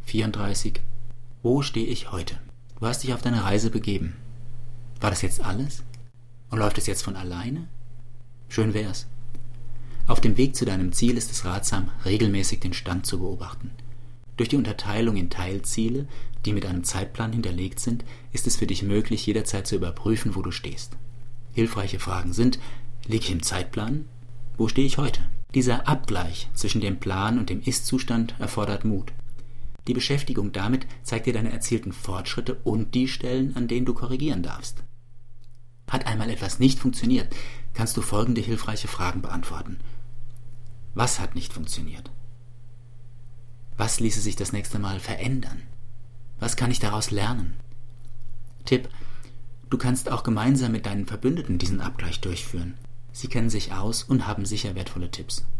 34. Wo stehe ich heute? Du hast dich auf deine Reise begeben. War das jetzt alles? Und läuft es jetzt von alleine? Schön wär's. Auf dem Weg zu deinem Ziel ist es ratsam, regelmäßig den Stand zu beobachten. Durch die Unterteilung in Teilziele, die mit einem Zeitplan hinterlegt sind, ist es für dich möglich, jederzeit zu überprüfen, wo du stehst. Hilfreiche Fragen sind: Liege ich im Zeitplan? Wo stehe ich heute? Dieser Abgleich zwischen dem Plan und dem Ist-Zustand erfordert Mut. Die Beschäftigung damit zeigt dir deine erzielten Fortschritte und die Stellen, an denen du korrigieren darfst. Hat einmal etwas nicht funktioniert, kannst du folgende hilfreiche Fragen beantworten. Was hat nicht funktioniert? Was ließe sich das nächste Mal verändern? Was kann ich daraus lernen? Tipp: Du kannst auch gemeinsam mit deinen Verbündeten diesen Abgleich durchführen. Sie kennen sich aus und haben sicher wertvolle Tipps.